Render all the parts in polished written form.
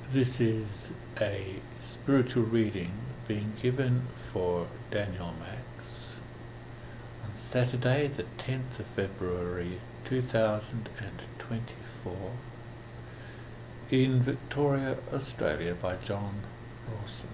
This is a spiritual reading being given for Daniel Max on Saturday the 10th of February 2024 in Victoria, Australia by John Rawson.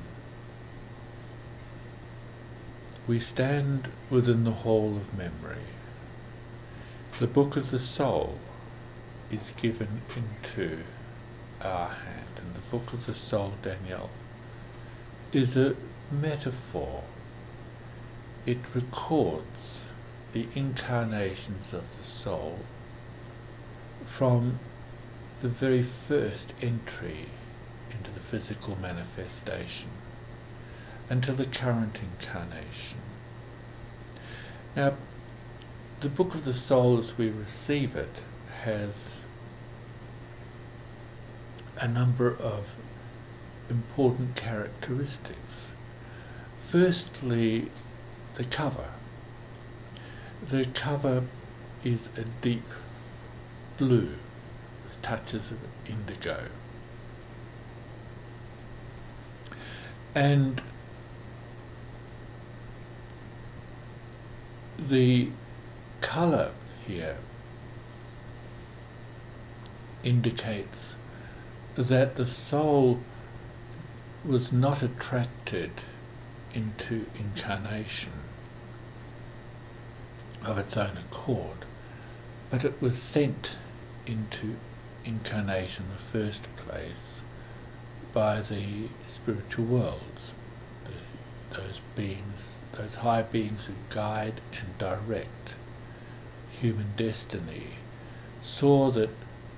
We stand within the hall of memory. The book of the soul is given into our hand, and the book of the soul, Daniel, is a metaphor. It records the incarnations of the soul from the very first entry into the physical manifestation until the current incarnation. Now, the book of the soul as we receive it has a number of important characteristics. Firstly, the cover. The cover is a deep blue with touches of indigo. And the colour here indicates that the soul was not attracted into incarnation of its own accord, but it was sent into incarnation in the first place by the spiritual worlds, those beings, those high beings who guide and direct human destiny, saw that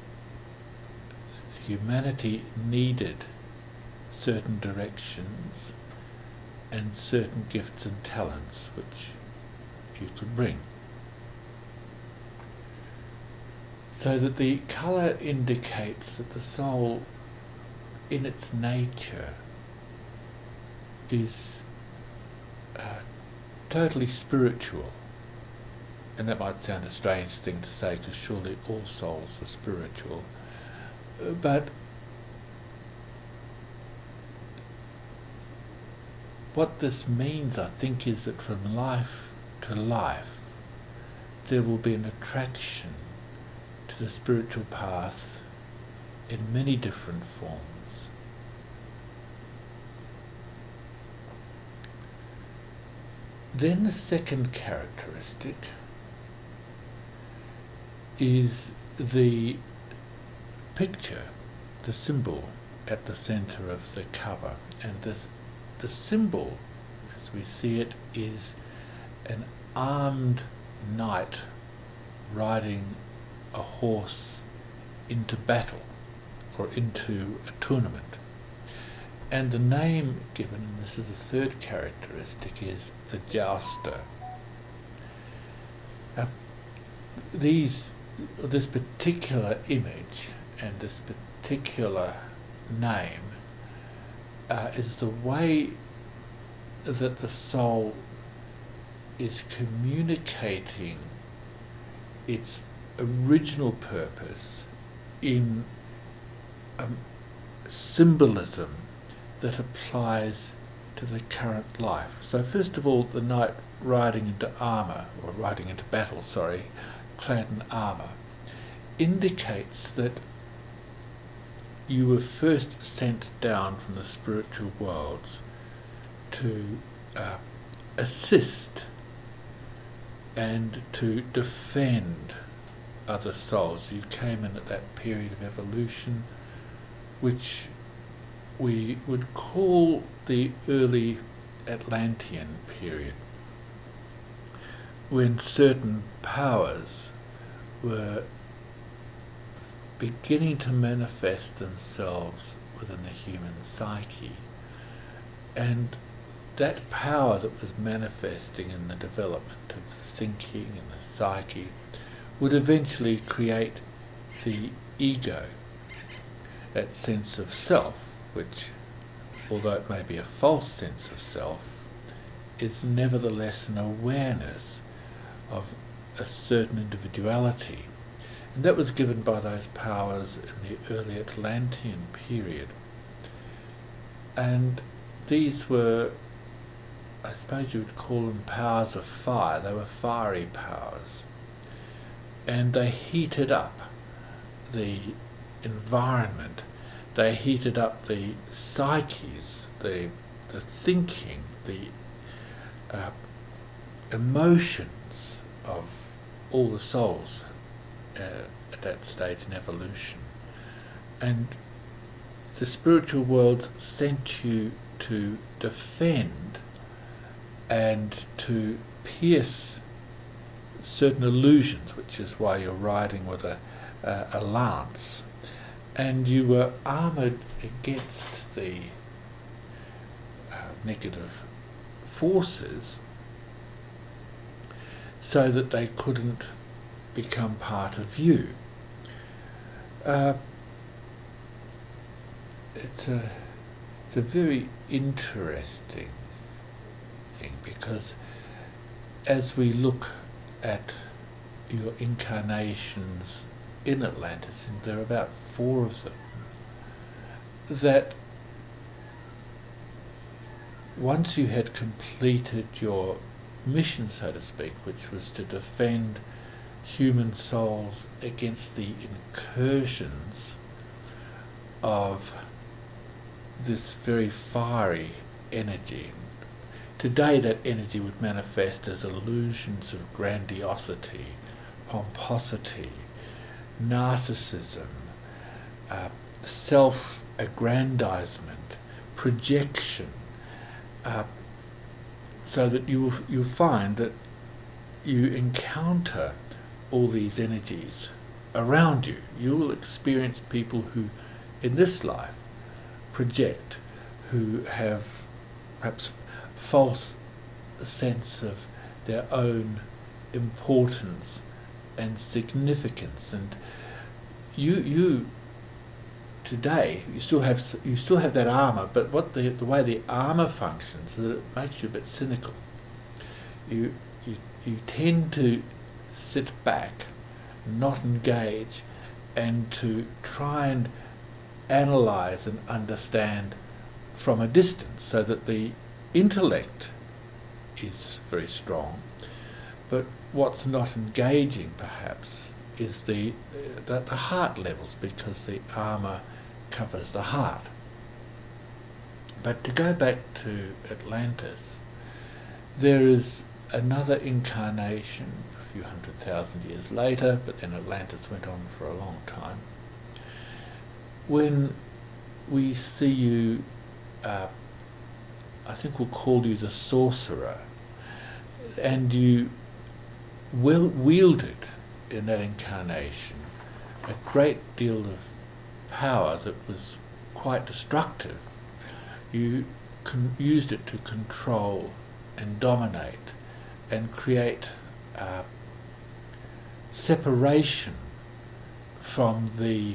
humanity needed certain directions and certain gifts and talents which you could bring. So that the colour indicates that the soul in its nature is totally spiritual. And that might sound a strange thing to say, because surely all souls are spiritual. But what this means, I think, is that from life to life there will be an attraction to the spiritual path in many different forms. Then the second characteristic is the picture, the symbol at the centre of the cover, and the symbol as we see it is an armed knight riding a horse into battle or into a tournament. And the name given, and this is the third characteristic, is the jouster. Now, this particular image and this particular name is the way that the soul is communicating its original purpose in symbolism that applies to the current life. So first of all, the knight riding into battle, clad in armour, indicates that you were first sent down from the spiritual worlds to assist and to defend other souls. You came in at that period of evolution which we would call the early Atlantean period, when certain powers were beginning to manifest themselves within the human psyche, and that power that was manifesting in the development of the thinking and the psyche would eventually create the ego, that sense of self, which, although it may be a false sense of self, is nevertheless an awareness of a certain individuality. And that was given by those powers in the early Atlantean period. And these were, I suppose you would call them powers of fire. They were fiery powers. And they heated up the environment. They heated up the psyches, the thinking, the emotions of all the souls at that stage in evolution. And the spiritual worlds sent you to defend and to pierce certain illusions, which is why you're riding with a lance, and you were armoured against the negative forces so that they couldn't become part of you. It's a very interesting thing, because as we look at your incarnations in Atlantis, and there are about 4 of them, that once you had completed your mission, so to speak, which was to defend human souls against the incursions of this very fiery energy. Today that energy would manifest as illusions of grandiosity, pomposity, narcissism, self-aggrandizement, projection, so that you find that you encounter all these energies around you. You will experience people who, in this life, project, who have perhaps false sense of their own importance and significance, and you today you still have that armor, but what the way the armor functions is that it makes you a bit cynical. You tend to sit back, not engage, and to try and analyze and understand from a distance, so that the intellect is very strong, but what's not engaging perhaps is the heart levels, because the armor covers the heart. But to go back to Atlantis, there is another incarnation a few 100,000 years later, but then Atlantis went on for a long time, when we see you, I think we'll call you the sorcerer, and you wielded in that incarnation a great deal of power that was quite destructive. You used it to control and dominate and create separation from the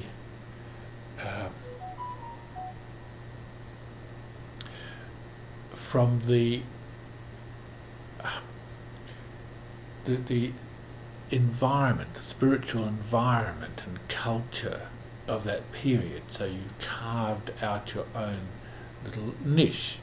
environment, the spiritual environment and culture of that period. So you carved out your own little niche.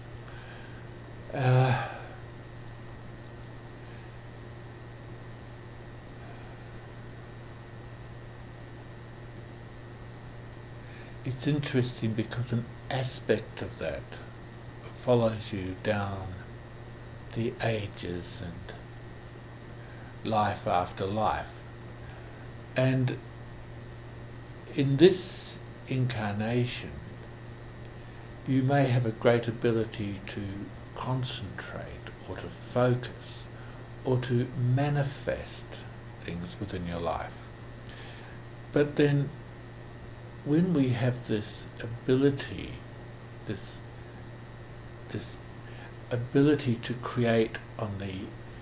It's interesting because an aspect of that follows you down the ages and life after life. And in this incarnation, you may have a great ability to concentrate or to focus or to manifest things within your life. But then when we have this ability, this ability to create on the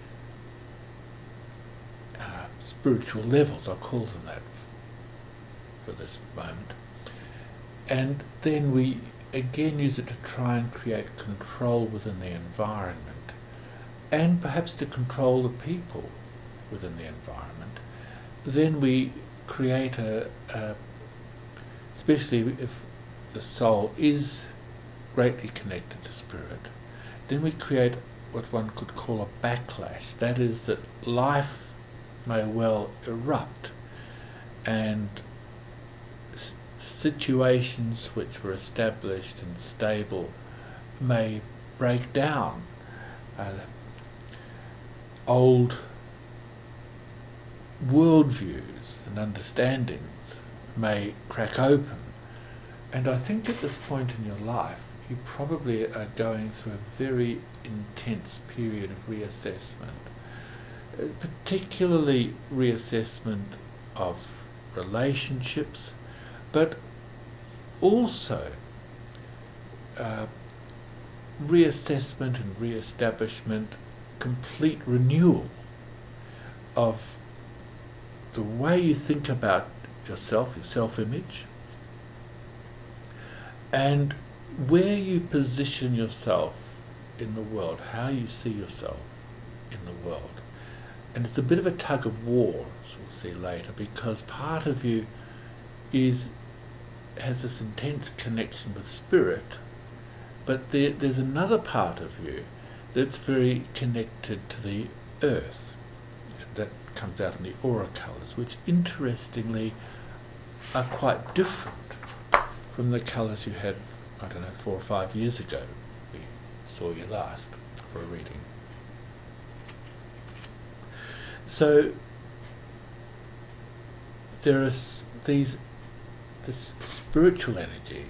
spiritual levels, I'll call them that for this moment, and then we again use it to try and create control within the environment, and perhaps to control the people within the environment, then we create especially if the soul is greatly connected to spirit, then we create what one could call a backlash. That is, that life may well erupt, and situations which were established and stable may break down. Old worldviews and understandings may crack open. And I think at this point in your life, you probably are going through a very intense period of reassessment, particularly reassessment of relationships, but also reassessment and re-establishment, complete renewal of the way you think about yourself, your self-image, and where you position yourself in the world, how you see yourself in the world. And it's a bit of a tug of war, as we'll see later, because part of you has this intense connection with spirit, but there's another part of you that's very connected to the earth. And that comes out in the aura colours, which interestingly are quite different from the colours you had, 4 or 5 years ago. We saw you last for a reading. So there is this spiritual energy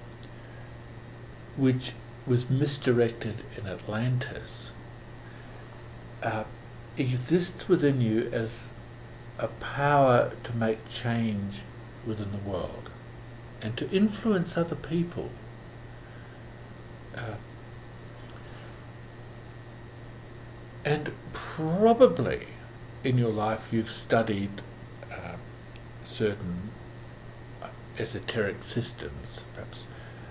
which was misdirected in Atlantis, exists within you as a power to make change within the world and to influence other people. And probably in your life you've studied certain esoteric systems, perhaps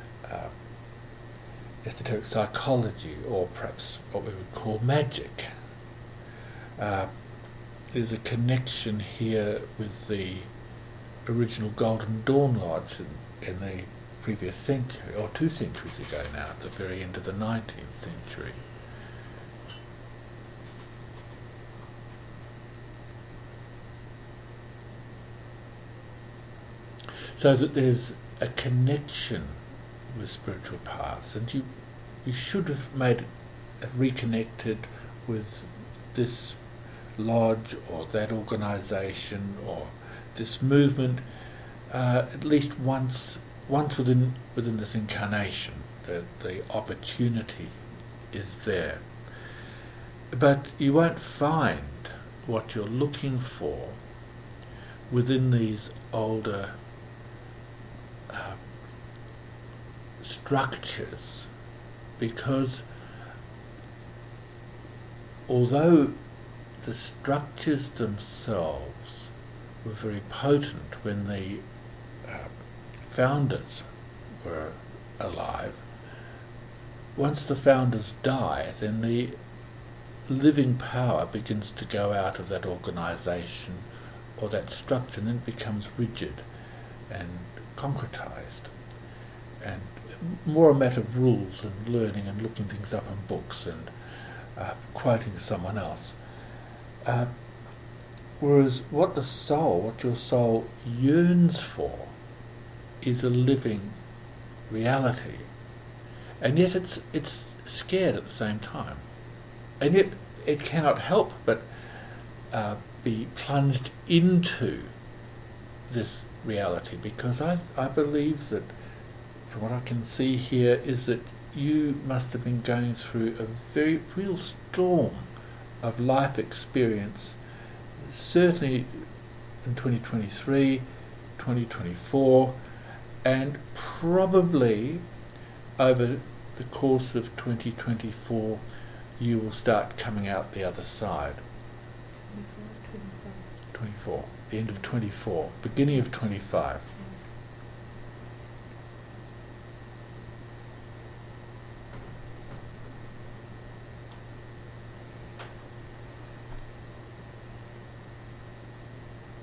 esoteric psychology, or perhaps what we would call magic. There's a connection here with the original Golden Dawn Lodge in the previous century, or 2 centuries ago now, at the very end of the 19th century. So that there's a connection with spiritual paths, and you should have reconnected with this lodge or that organisation or this movement at least once within this incarnation. The opportunity is there, but you won't find what you're looking for within these older structures, because although the structures themselves were very potent when the founders were alive, once the founders die, then the living power begins to go out of that organisation or that structure, and then it becomes rigid and concretized, and more a matter of rules and learning and looking things up in books and quoting someone else. Whereas what your soul yearns for is a living reality, and yet it's scared at the same time, and yet it cannot help but be plunged into this reality, because I believe that, from what I can see here, is that you must have been going through a very real storm of life experience, certainly in 2023, 2024, and probably over the course of 2024 you will start coming out the other side. 24, the end of 24, beginning of 25.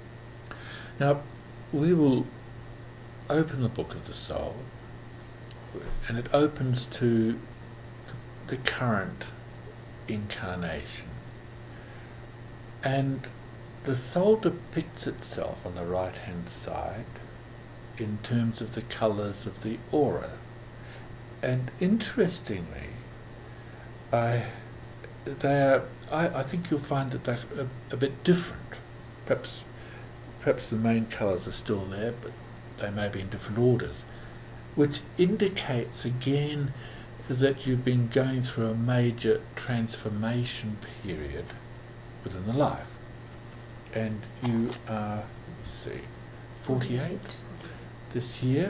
Now, we will open the Book of the Soul. and it opens to the current incarnation. And the soul depicts itself on the right hand side in terms of the colours of the aura. And interestingly, I think you'll find that they're a bit different. Perhaps the main colours are still there, but they may be in different orders, which indicates again that you've been going through a major transformation period within the life. And you are, let's see, 48 this year.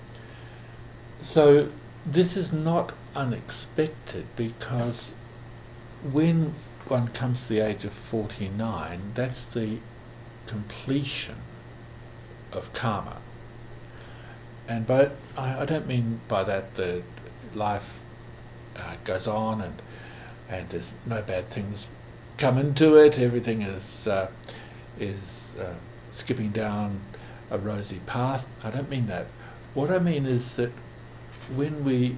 So this is not unexpected, because when one comes to the age of 49, that's the completion of karma. And I don't mean by that the life goes on and there's no bad things come into it, everything is skipping down a rosy path. I don't mean that. What I mean is that when we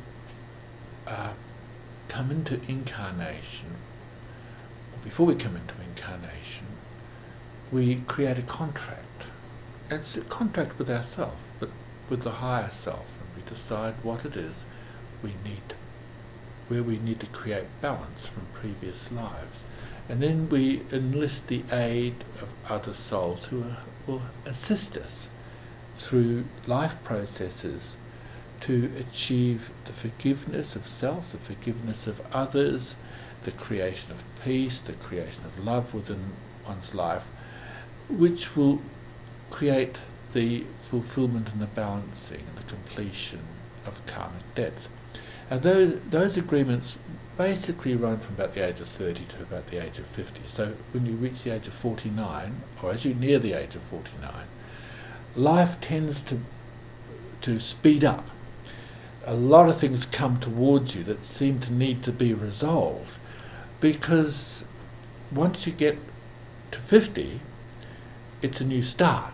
come into incarnation, or before we come into incarnation, we create a contract. It's a contract with ourselves, but with the higher self, and we decide what it is we need, where we need to create balance from previous lives. And then we enlist the aid of other souls who will assist us through life processes to achieve the forgiveness of self, the forgiveness of others, the creation of peace, the creation of love within one's life, which will create the fulfillment and the balancing, the completion of karmic debts. And those agreements basically run from about the age of 30 to about the age of 50. So when you reach the age of 49, or as you near the age of 49, life tends to speed up. A lot of things come towards you that seem to need to be resolved, because once you get to 50, it's a new start.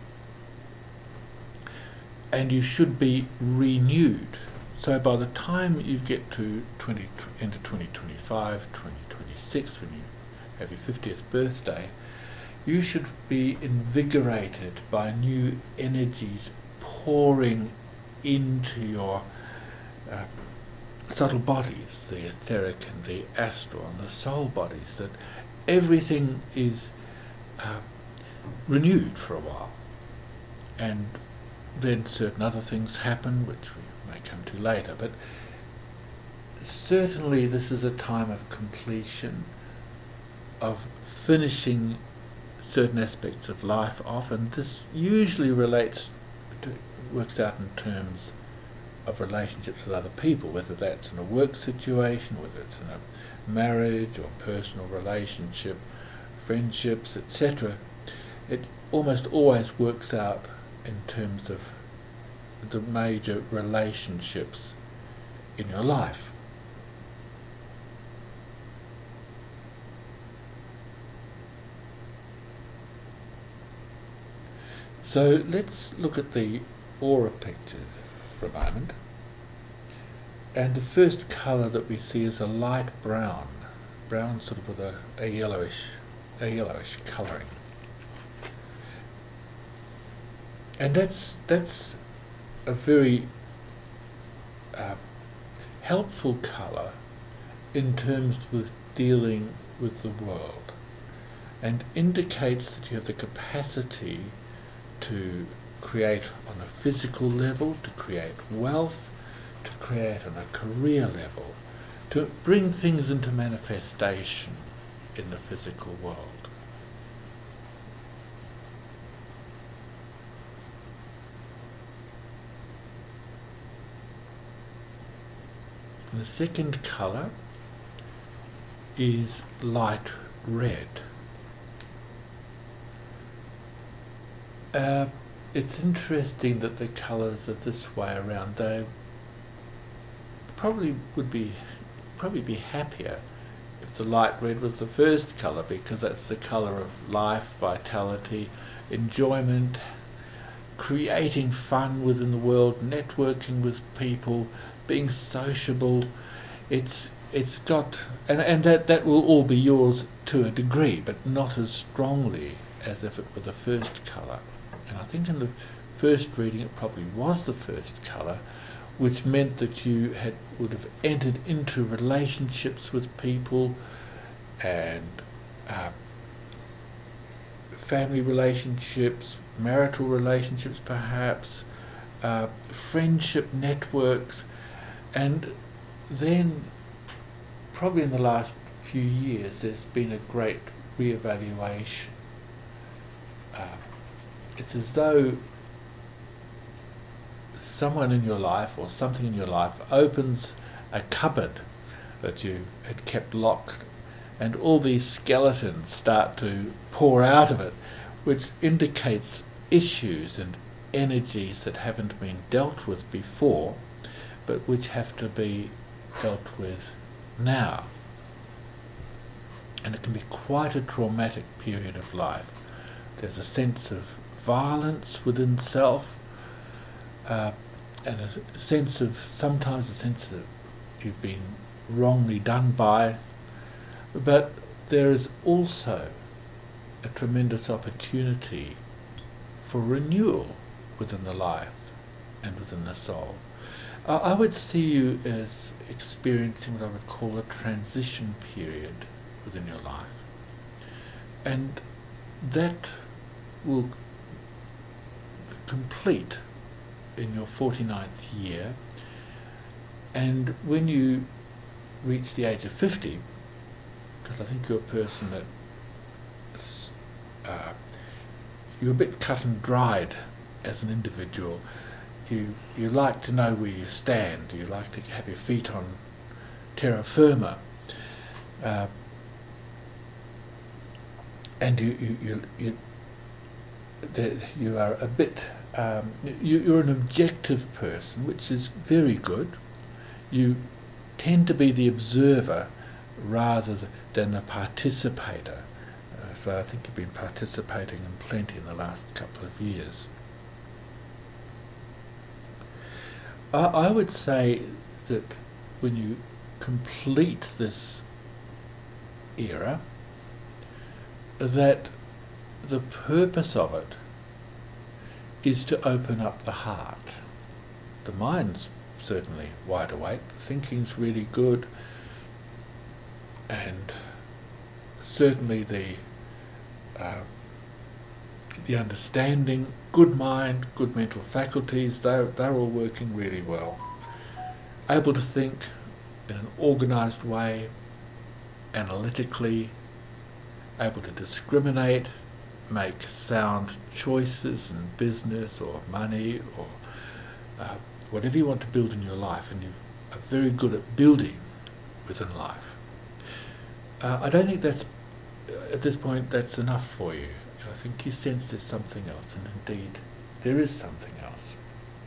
And you should be renewed. So by the time you get to into 2025, 2026, when you have your 50th birthday, you should be invigorated by new energies pouring into your subtle bodies, the etheric and the astral and the soul bodies, that everything is renewed for a while. And then certain other things happen, which we may come to later, but certainly this is a time of completion, of finishing certain aspects of life off, and this usually works out in terms of relationships with other people, whether that's in a work situation, whether it's in a marriage or personal relationship, friendships, etc. It almost always works out in terms of the major relationships in your life. So let's look at the aura picture for a moment. And the first colour that we see is a light brown sort of with a yellowish colouring. And that's a very helpful colour in terms with dealing with the world, and indicates that you have the capacity to create on a physical level, to create wealth, to create on a career level, to bring things into manifestation in the physical world. The second colour is light red. It's interesting that the colours are this way around. They probably be happier if the light red was the first colour, because that's the colour of life, vitality, enjoyment, creating fun within the world, networking with people, being sociable. It's got, and that will all be yours to a degree, but not as strongly as if it were the first colour. And I think in the first reading it probably was the first colour, which meant that you would have entered into relationships with people, and family relationships, marital relationships perhaps, friendship networks, and then probably in the last few years there's been a great re-evaluation. It's as though someone in your life or something in your life opens a cupboard that you had kept locked, and all these skeletons start to pour out of it, which indicates issues and energies that haven't been dealt with before, but which have to be dealt with now. And it can be quite a traumatic period of life. There's a sense of violence within self, and sometimes a sense that you've been wrongly done by, but there is also a tremendous opportunity for renewal within the life and within the soul. I would see you as experiencing what I would call a transition period within your life, and that will complete in your 49th year, and when you reach the age of 50, because I think you're a person that you're a bit cut and dried as an individual. You like to know where you stand. You like to have your feet on terra firma, and you are a bit. You're an objective person, which is very good. You tend to be the observer rather than the participator. So I think you've been participating in plenty in the last couple of years. I would say that when you complete this era, that the purpose of it is to open up the heart. The mind's certainly wide awake, the thinking's really good, and certainly the understanding, good mind, good mental faculties, they're all working really well. Able to think in an organised way, analytically, able to discriminate, make sound choices in business or money or whatever you want to build in your life, and you are very good at building within life. I don't think that's, at this point, that's enough for you. I think you sense there's something else, and indeed there is something else.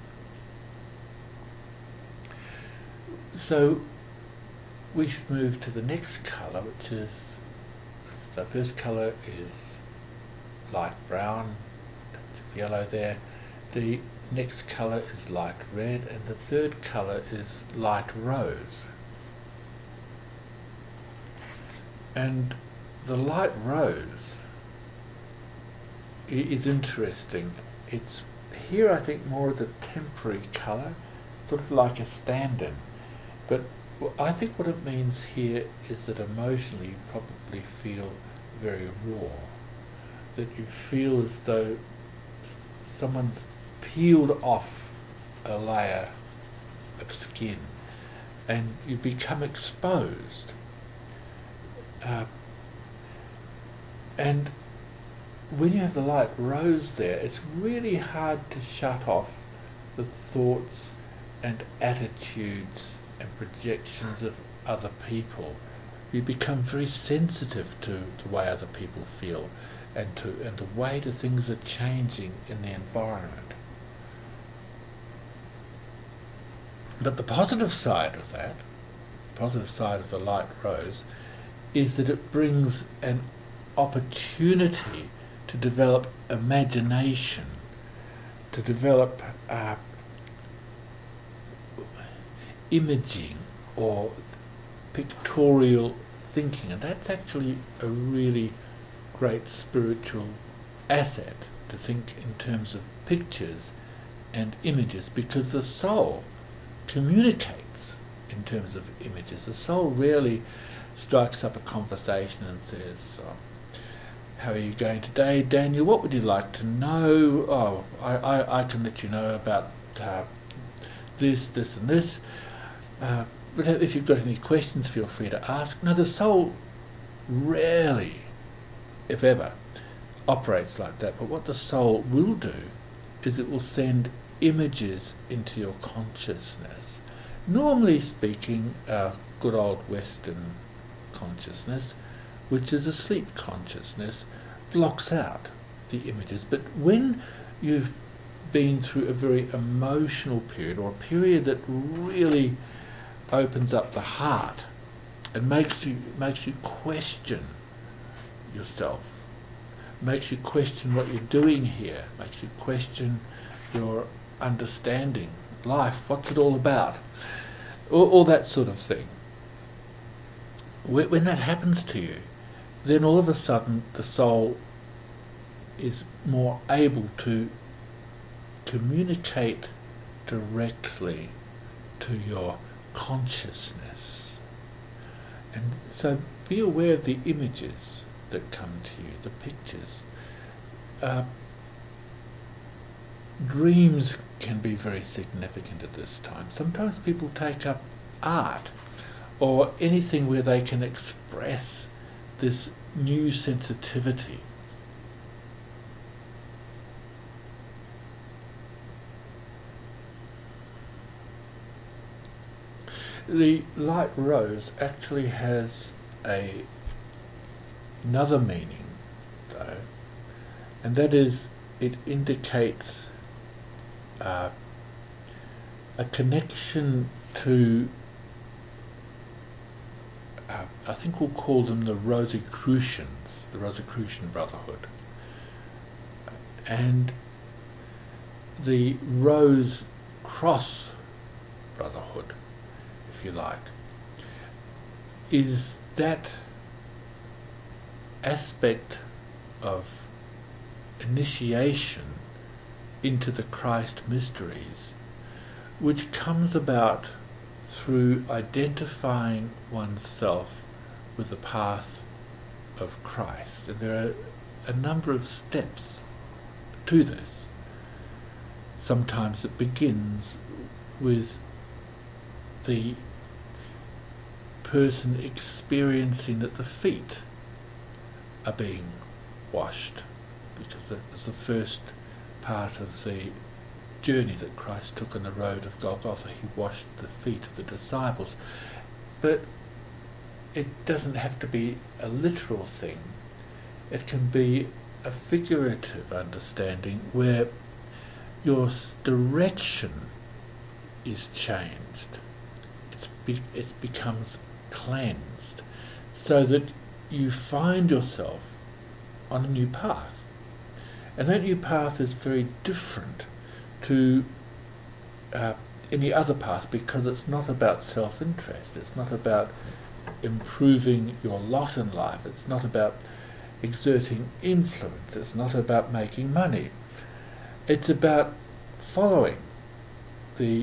So we should move to the next colour, which is, the first colour is light brown, that's yellow there. The next colour is light red, and the third colour is light rose. And the light rose is interesting. It's here, I think, more as a temporary colour, sort of like a stand-in. But I think what it means here is that emotionally you probably feel very raw, that you feel as though someone's peeled off a layer of skin and you become exposed. And when you have the light rose there, it's really hard to shut off the thoughts and attitudes and projections of other people. You become very sensitive to the way other people feel and the way the things are changing in the environment. But the positive side of that, the positive side of the light rose, is that it brings an opportunity to develop imagination, to develop imaging or pictorial thinking, and that's actually a really great spiritual asset, to think in terms of pictures and images, because the soul communicates in terms of images. The soul rarely strikes up a conversation and says, how are you going today, Daniel? What would you like to know? Oh, I can let you know about this and this. But if you've got any questions, feel free to ask. No, the soul rarely, if ever, operates like that. But what the soul will do is it will send images into your consciousness. Normally speaking, good old Western consciousness, which is a sleep consciousness, blocks out the images. But when you've been through a very emotional period, or a period that really opens up the heart and makes you question yourself, makes you question what you're doing here, makes you question your understanding life, what's it all about, all that sort of thing. When that happens to you, then all of a sudden the soul is more able to communicate directly to your consciousness. And so be aware of the images that come to you, the pictures. Dreams can be very significant at this time. Sometimes people take up art or anything where they can express this new sensitivity. The light rose actually has another meaning, though, and that is it indicates a connection to, I think we'll call them the Rosicrucians, the Rosicrucian Brotherhood, and the Rose Cross Brotherhood, if you like, is that aspect of initiation into the Christ mysteries, which comes about through identifying oneself with the path of Christ. And there are a number of steps to this. Sometimes it begins with the person experiencing that the feet are being washed, because that was the first part of the journey that Christ took on the road of Golgotha. He washed the feet of the disciples. But it doesn't have to be a literal thing. It can be a figurative understanding where your direction is changed. It becomes cleansed, so that you find yourself on a new path. And that new path is very different to any other path, because it's not about self-interest, it's not about improving your lot in life, it's not about exerting influence, it's not about making money. It's about following the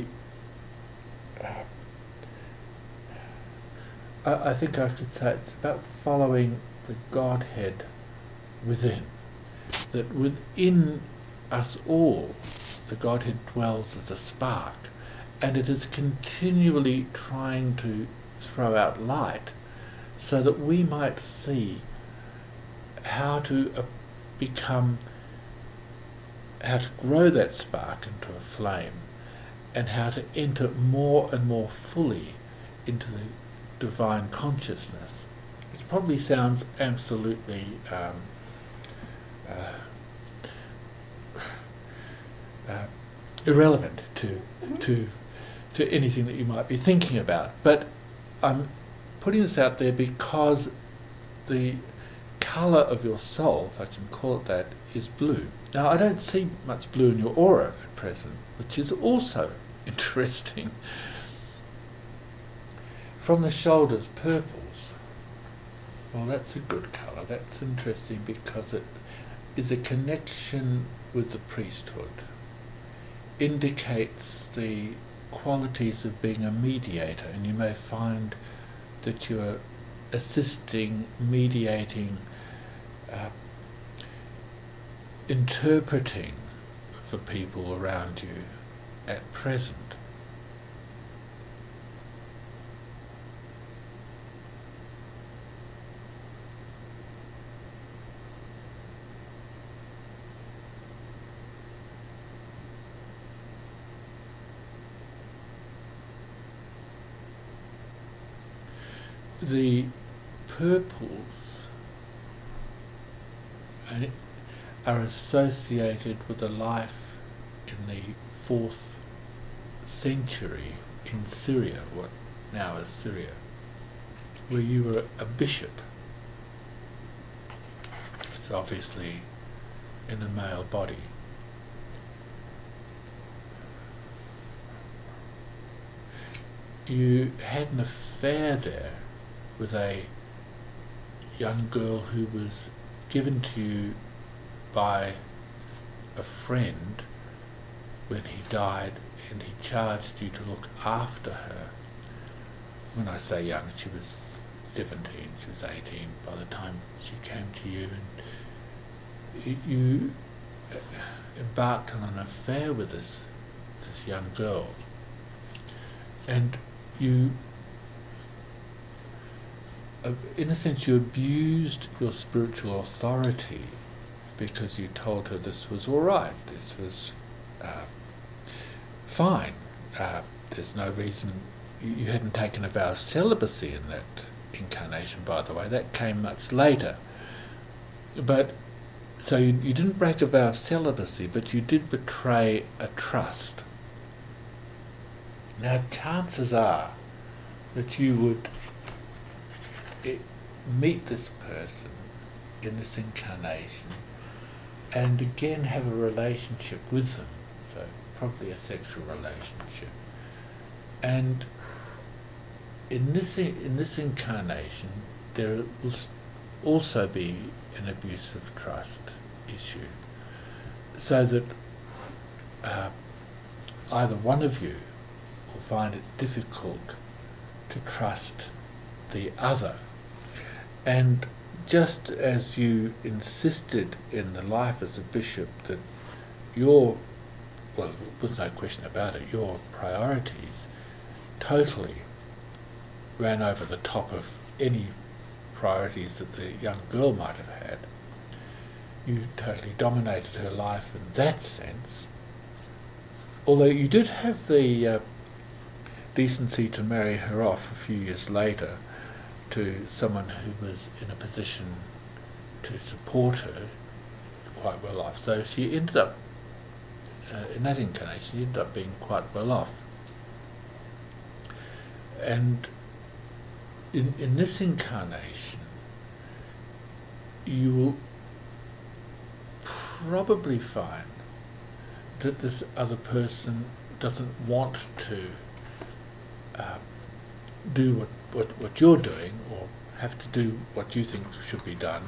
I think I could say it's about following the Godhead within. That within us all, the Godhead dwells as a spark, and it is continually trying to throw out light so that we might see how to how to grow that spark into a flame, and how to enter more and more fully into the divine consciousness. It probably sounds absolutely irrelevant to anything that you might be thinking about, but I'm putting this out there because the colour of your soul, if I can call it that, is blue. Now, I don't see much blue in your aura at present, which is also interesting. From the shoulders, purples. Well, that's a good colour. That's interesting because it is a connection with the priesthood. Indicates the qualities of being a mediator, and you may find that you are assisting, mediating, interpreting for people around you at present. The purples are associated with a life in the 4th century in Syria, what now is Syria, where you were a bishop. It's obviously in a male body. You had an affair there with a young girl who was given to you by a friend when he died, and he charged you to look after her. When I say young, she was 17, she was 18 by the time she came to you, and you embarked on an affair with this young girl, and you, in a sense, you abused your spiritual authority because you told her this was all right, this was fine. There's no reason. You hadn't taken a vow of celibacy in that incarnation, by the way. That came much later. But so you didn't break a vow of celibacy, but you did betray a trust. Now, chances are that you would meet this person in this incarnation and again have a relationship with them, so probably a sexual relationship. And in this incarnation, there will also be an abuse of trust issue, so that either one of you will find it difficult to trust the other. And just as you insisted in the life as a bishop that well, there's no question about it, your priorities totally ran over the top of any priorities that the young girl might have had. You totally dominated her life in that sense, although you did have the decency to marry her off a few years later to someone who was in a position to support her, quite well off. So she ended up, in that incarnation, she ended up being quite well off. And in this incarnation, you will probably find that this other person doesn't want to do what you're doing, or have to do what you think should be done,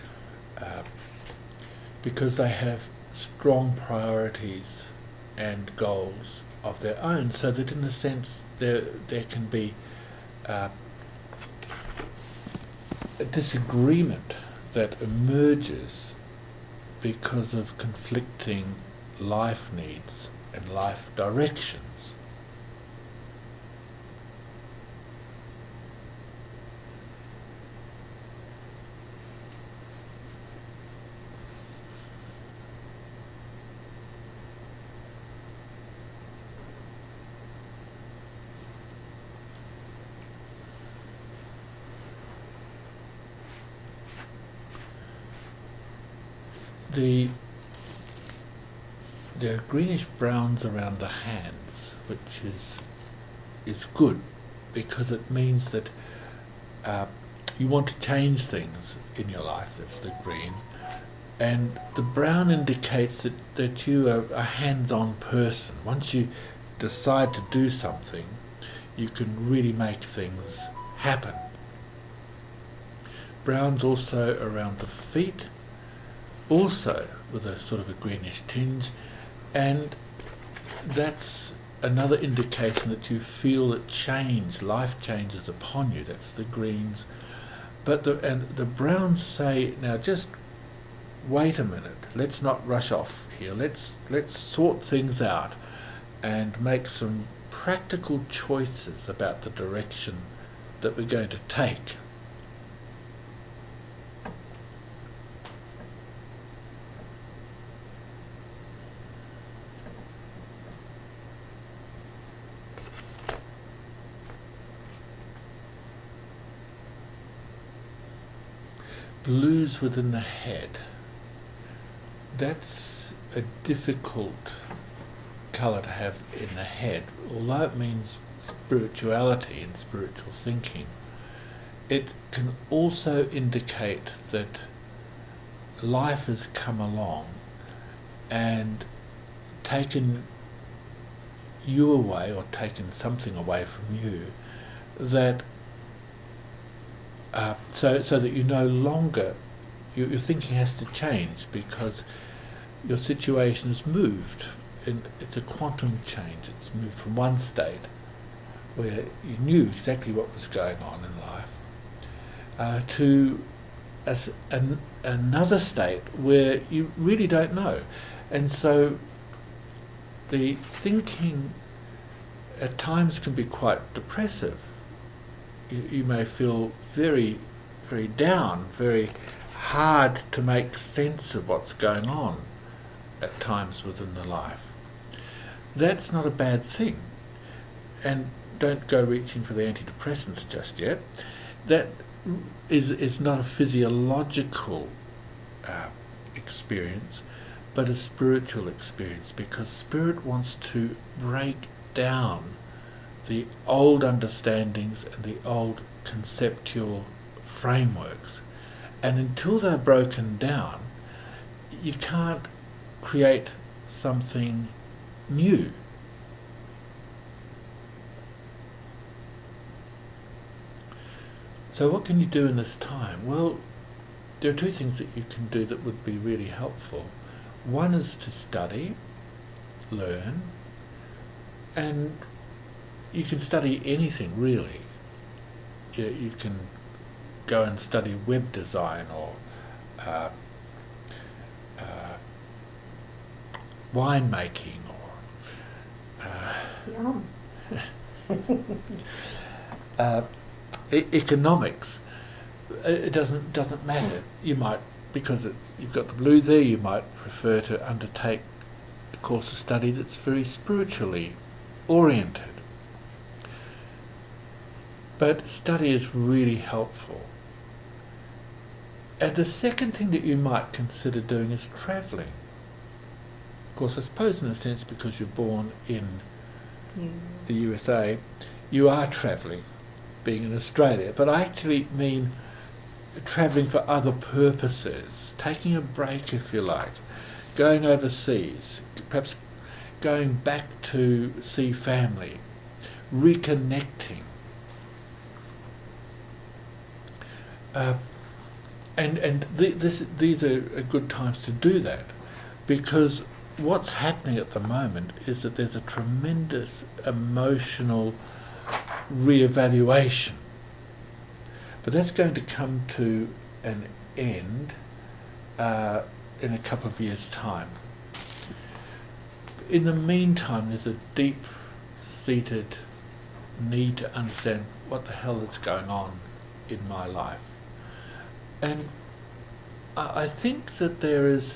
because they have strong priorities and goals of their own, so that in a sense there can be a disagreement that emerges because of conflicting life needs and life directions. There are greenish browns around the hands, which is good, because it means that you want to change things in your life, that's the green. And the brown indicates that you are a hands-on person. Once you decide to do something, you can really make things happen. Brown's also around the feet, also with a sort of a greenish tinge, and that's another indication that you feel that change, life changes upon you. That's the greens. But the browns say, now just wait a minute, let's not rush off here, let's sort things out and make some practical choices about the direction that we're going to take. Blues within the head. That's a difficult colour to have in the head. Although it means spirituality and spiritual thinking, it can also indicate that life has come along and taken you away, or taken something away from you, that so that you no longer, your thinking has to change because your situation has moved, and it's a quantum change. It's moved from one state where you knew exactly what was going on in life to another state where you really don't know. And so the thinking at times can be quite depressive. You may feel very, very down, very hard to make sense of what's going on at times within the life. That's not a bad thing, and don't go reaching for the antidepressants just yet. That is not a physiological experience, but a spiritual experience, because spirit wants to break down the old understandings and the old conceptual frameworks. And until they're broken down, you can't create something new. So what can you do in this time? Well, there are two things that you can do that would be really helpful. One is to study, learn, and you can study anything really. You can go and study web design or winemaking or economics. It doesn't matter. You might, because you've got the blue there, you might prefer to undertake a course of study that's very spiritually oriented. But study is really helpful. And the second thing that you might consider doing is travelling. Of course, I suppose in a sense, because you're born in the USA, you are travelling, being in Australia. But I actually mean travelling for other purposes, taking a break, if you like, going overseas, perhaps going back to see family, reconnecting. These are good times to do that, because what's happening at the moment is that there's a tremendous emotional re-evaluation. But that's going to come to an end in a couple of years' time. In the meantime, there's a deep-seated need to understand what the hell is going on in my life. And I think that there is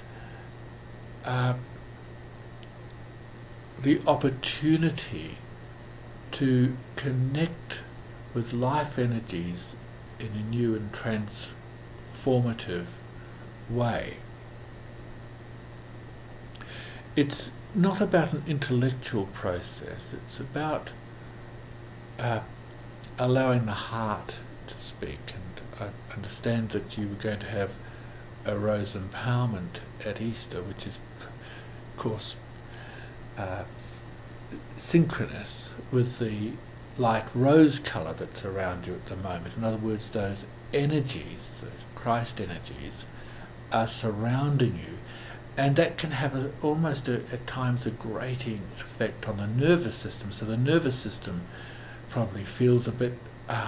the opportunity to connect with life energies in a new and transformative way. It's not about an intellectual process, it's about allowing the heart to speak and I understand that you were going to have a rose empowerment at Easter, which is, of course, synchronous with the light rose colour that's around you at the moment. In other words, those energies, those Christ energies, are surrounding you, and that can have almost at times a grating effect on the nervous system. So the nervous system probably feels a bit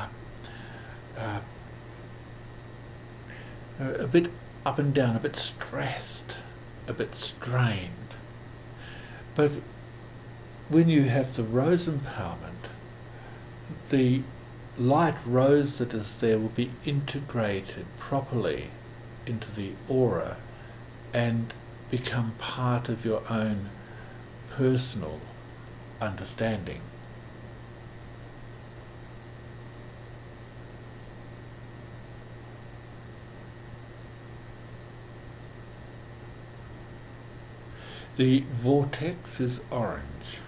up and down, a bit stressed, a bit strained. But when you have the rose empowerment, the light rose that is there will be integrated properly into the aura and become part of your own personal understanding. The vortex is orange.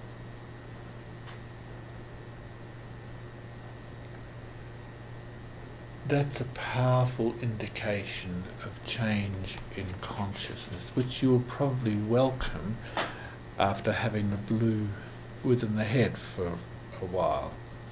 That's a powerful indication of change in consciousness, which you will probably welcome after having the blue within the head for a while.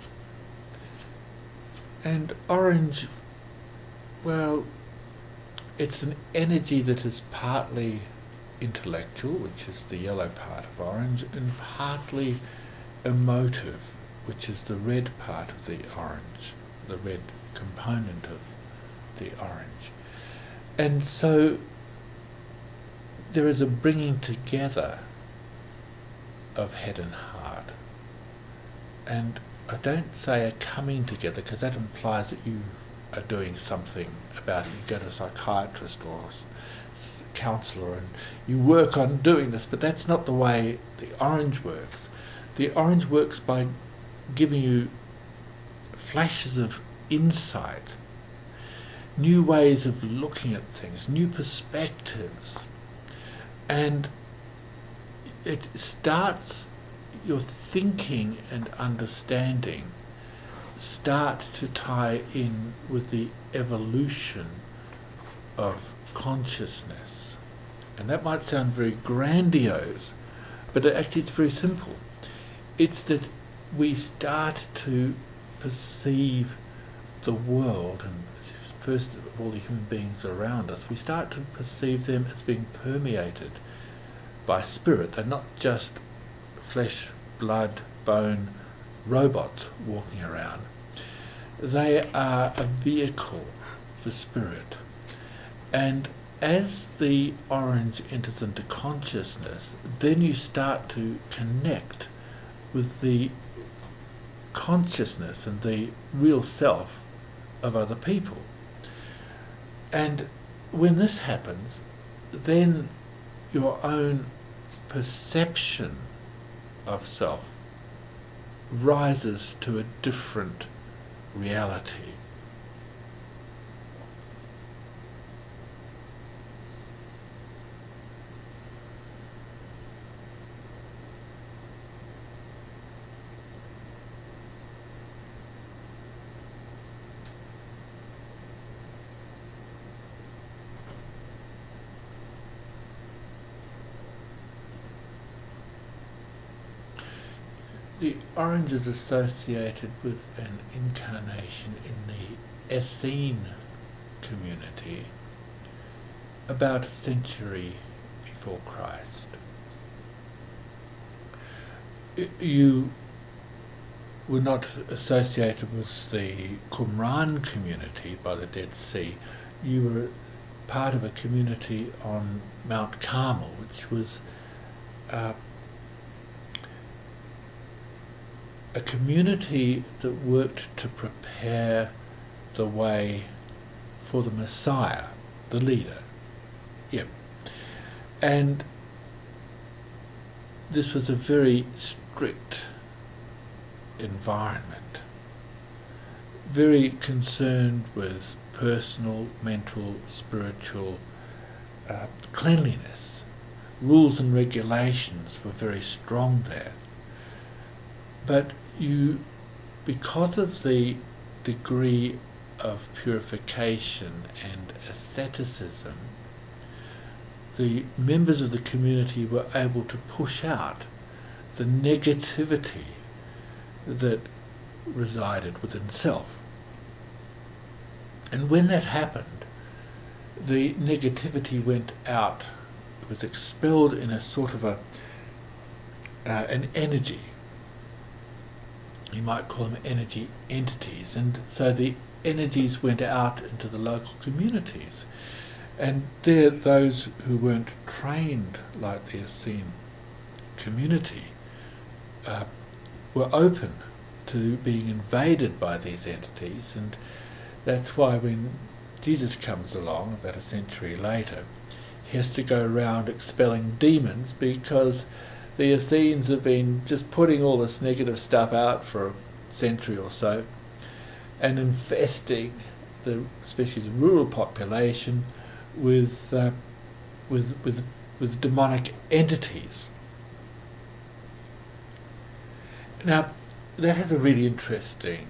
And orange, well, it's an energy that is partly intellectual, which is the yellow part of orange, and partly emotive, which is the red part of the orange, the red component of the orange. And so there is a bringing together of head and heart. And I don't say a coming together, because that implies that you are doing something about it. You go to a psychiatrist or counsellor and you work on doing this, but that's not the way the orange works. The orange works by giving you flashes of insight, new ways of looking at things, new perspectives, and it starts your thinking and understanding start to tie in with the evolution of consciousness. And that might sound very grandiose, but actually it's very simple. It's that we start to perceive the world, and first of all the human beings around us, we start to perceive them as being permeated by spirit. They're not just flesh, blood, bone robots walking around. They are a vehicle for spirit. And as the orange enters into consciousness, then you start to connect with the consciousness and the real self of other people. And when this happens, then your own perception of self rises to a different reality. The orange is associated with an incarnation in the Essene community about a century before Christ. You were not associated with the Qumran community by the Dead Sea. You were part of a community on Mount Carmel, which was a community that worked to prepare the way for the Messiah, the leader. Yep. And this was a very strict environment, very concerned with personal, mental, spiritual cleanliness. Rules and regulations were very strong there. But you, because of the degree of purification and asceticism, the members of the community were able to push out the negativity that resided within self. And when that happened, the negativity went out. It was expelled in a sort of an energy. You might call them energy entities. And so the energies went out into the local communities. And there, those who weren't trained like the Essene community were open to being invaded by these entities. And that's why when Jesus comes along, about a century later, he has to go around expelling demons, because the Essenes have been just putting all this negative stuff out for a century or so and infesting especially the rural population with demonic entities. Now, that has a really interesting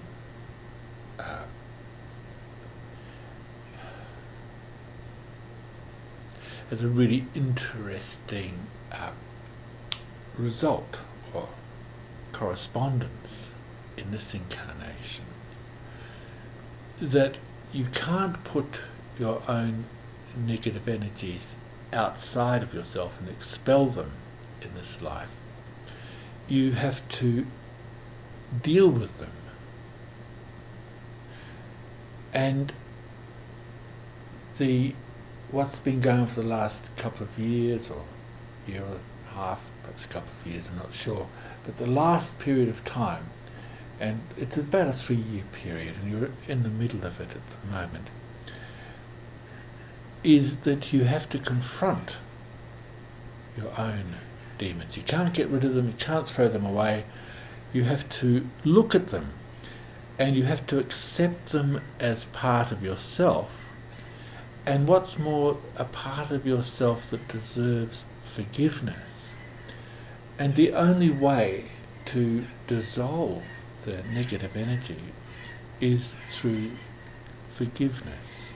result or correspondence in this incarnation, that you can't put your own negative energies outside of yourself and expel them in this life. You have to deal with them. And what's been going on for the last couple of years, or year and a half, perhaps a couple of years, I'm not sure, but the last period of time, and it's about a 3-year period, and you're in the middle of it at the moment, is that you have to confront your own demons. You can't get rid of them, you can't throw them away. You have to look at them, and you have to accept them as part of yourself, and what's more, a part of yourself that deserves forgiveness. And the only way to dissolve the negative energy is through forgiveness.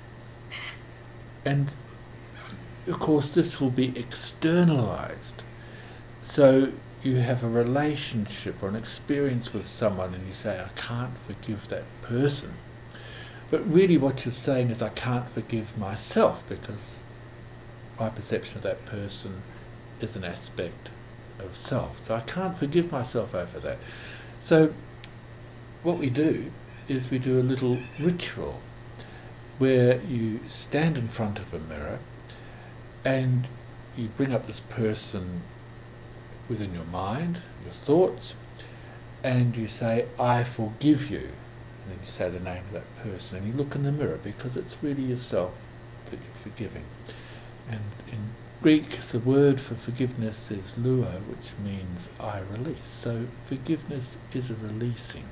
And of course this will be externalized. So you have a relationship or an experience with someone and you say, I can't forgive that person. But really what you're saying is, I can't forgive myself, because my perception of that person is an aspect of self. So I can't forgive myself over that. So what we do is we do a little ritual where you stand in front of a mirror and you bring up this person within your mind, your thoughts, and you say, I forgive you. And then you say the name of that person, and you look in the mirror, because it's really yourself that you're forgiving. And in Greek, the word for forgiveness is luo, which means I release. So forgiveness is a releasing.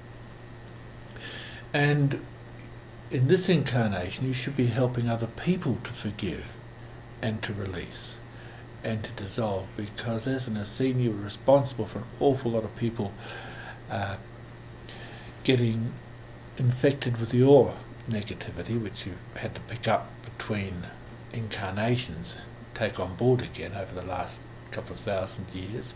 And in this incarnation, you should be helping other people to forgive and to release and to dissolve, because as an Essene, you're responsible for an awful lot of people getting infected with your negativity, which you've had to pick up between incarnations, take on board again over the last couple of thousand years.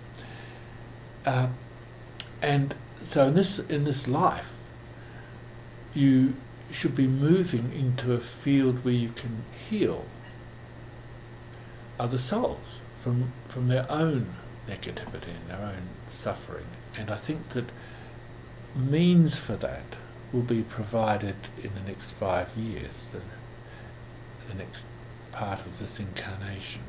And so in this life, you should be moving into a field where you can heal other souls from their own negativity and their own suffering. And I think that means for that will be provided in the next 5 years, the next part of this incarnation.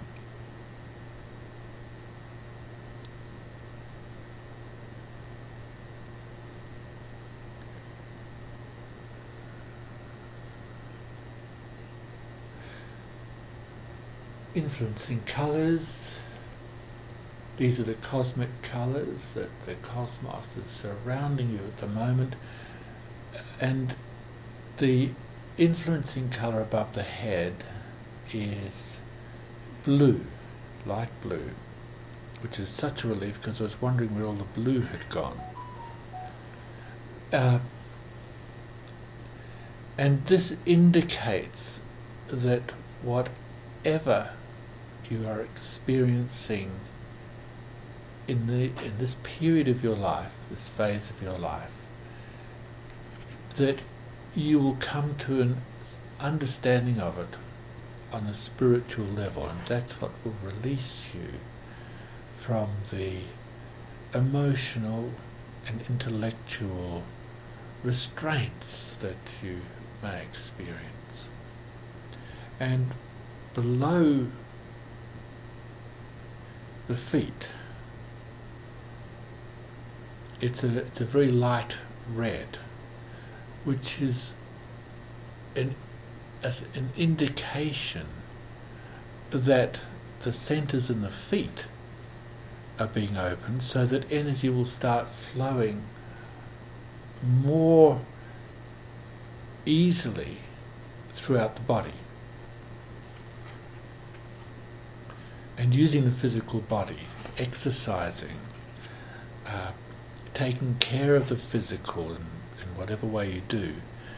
Influencing colours. These are the cosmic colours that the cosmos is surrounding you at the moment. And the influencing colour above the head is blue, light blue, which is such a relief, because I was wondering where all the blue had gone. And this indicates that whatever you are experiencing in this period of your life, this phase of your life, that you will come to an understanding of it on a spiritual level, and that's what will release you from the emotional and intellectual restraints that you may experience. And below the feet, it's a very light red, which is an indication that the centers in the feet are being opened, so that energy will start flowing more easily throughout the body. And using the physical body, exercising, taking care of the physical in whatever way you do,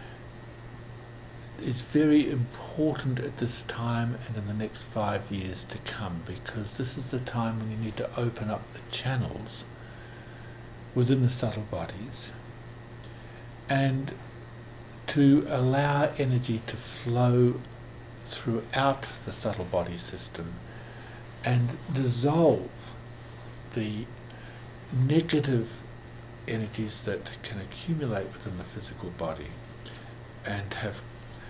is very important at this time and in the next 5 years to come, because this is the time when you need to open up the channels within the subtle bodies and to allow energy to flow throughout the subtle body system and dissolve the negative energies that can accumulate within the physical body and have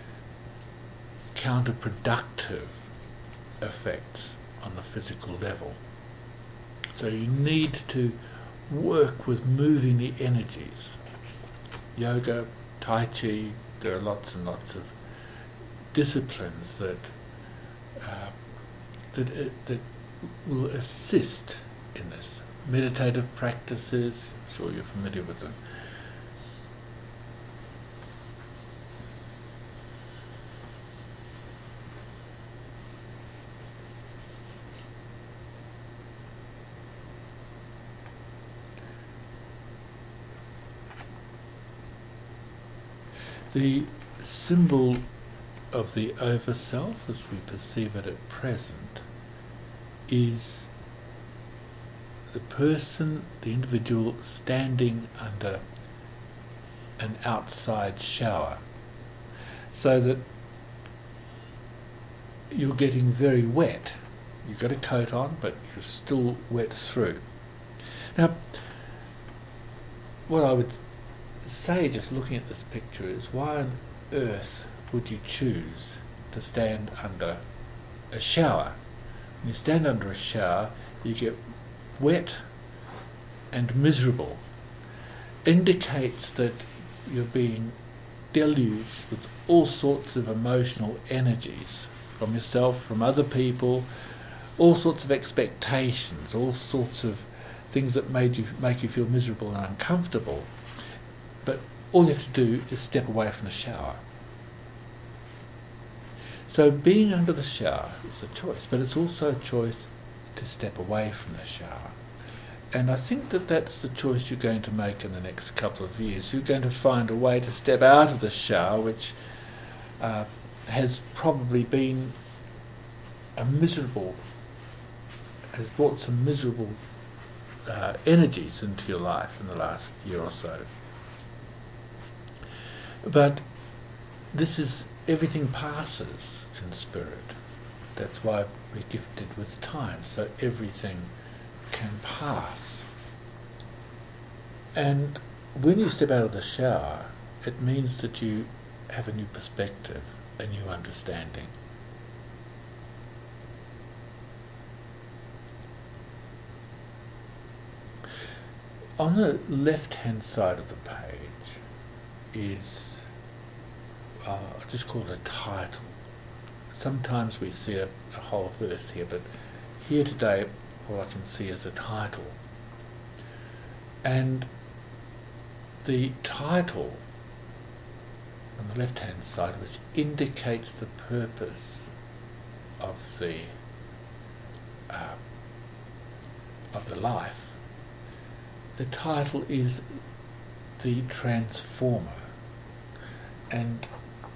counterproductive effects on the physical level. So you need to work with moving the energies. Yoga, Tai Chi, there are lots and lots of disciplines that will assist in this. Meditative practices, I'm sure you're familiar with them. The symbol of the overself, as we perceive it at present, is the person, the individual, standing under an outside shower, so that you're getting very wet. You've got a coat on, but you're still wet through. Now, what I would say, just looking at this picture, is why on earth would you choose to stand under a shower? When you stand under a shower, you get wet and miserable. Indicates that you're being deluged with all sorts of emotional energies from yourself, from other people, all sorts of expectations, all sorts of things that make you feel miserable and uncomfortable. But all you have to do is step away from the shower. So being under the shower is a choice, but it's also a choice to step away from the shower. And I think that that's the choice you're going to make in the next couple of years. You're going to find a way to step out of the shower, which has probably been has brought some miserable energies into your life in the last year or so. But everything passes in spirit. That's why we're gifted with time, so everything can pass. And when you step out of the shower, it means that you have a new perspective, a new understanding. On the left-hand side of the page is, I'll just call it a title. Sometimes we see a whole verse here, but here today all I can see is a title. And the title on the left-hand side, which indicates the purpose of the life, the title is The Transformer. And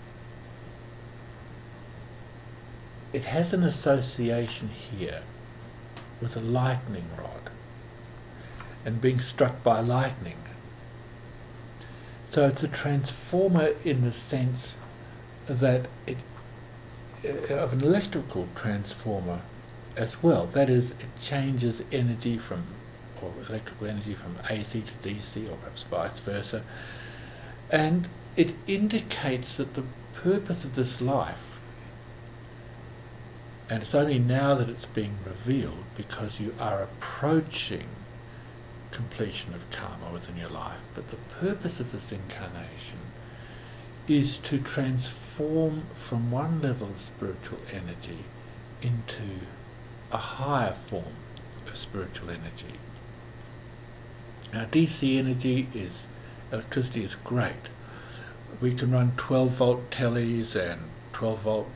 it has an association here with a lightning rod and being struck by lightning. So it's a transformer in the sense that of an electrical transformer as well. That is, it changes energy from, or electrical energy from AC to DC, or perhaps vice versa. And it indicates that the purpose of this life, and it's only now that it's being revealed because you are approaching completion of karma within your life, but the purpose of this incarnation is to transform from one level of spiritual energy into a higher form of spiritual energy. Now, DC energy electricity is great. We can run 12 volt tellies and 12 volt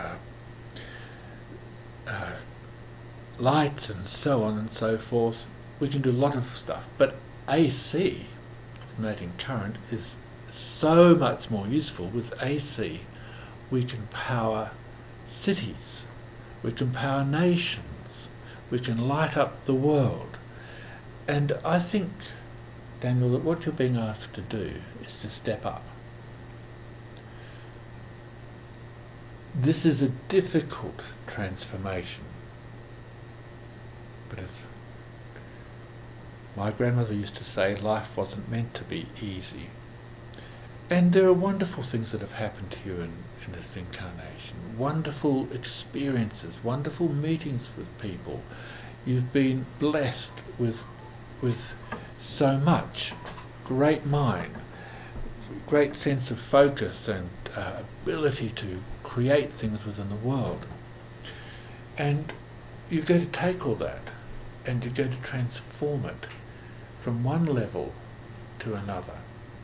lights and so on and so forth. We can do a lot of stuff, but AC, alternating current, is so much more useful. With AC, we can power cities, we can power nations, we can light up the world. And I think, Daniel, that what you're being asked to do is to step up. This is a difficult transformation, but as my grandmother used to say, life wasn't meant to be easy. And there are wonderful things that have happened to you in this incarnation. Wonderful experiences, wonderful meetings with people. You've been blessed with so much. Great mind, great sense of focus and ability to create things within the world. And you're going to take all that and you're going to transform it from one level to another.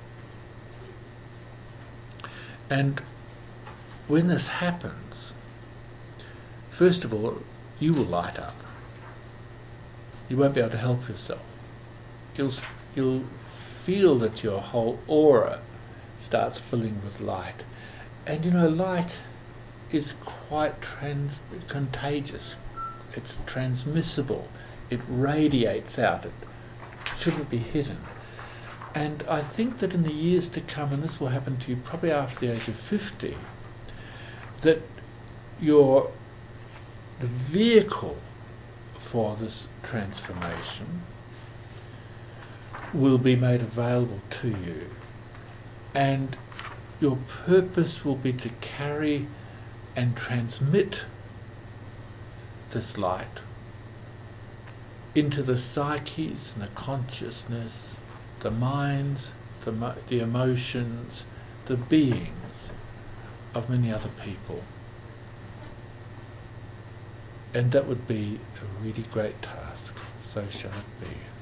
And when this happens, first of all, you will light up. You won't be able to help yourself. You'll feel that your whole aura starts filling with light. And you know, light is quite contagious. It's transmissible. It radiates out. It shouldn't be hidden. And I think that in the years to come, and this will happen to you probably after the age of 50, that the vehicle for this transformation will be made available to you. And your purpose will be to carry and transmit this light into the psyches and the consciousness, the minds, the emotions, the beings of many other people. And that would be a really great task. So shall it be.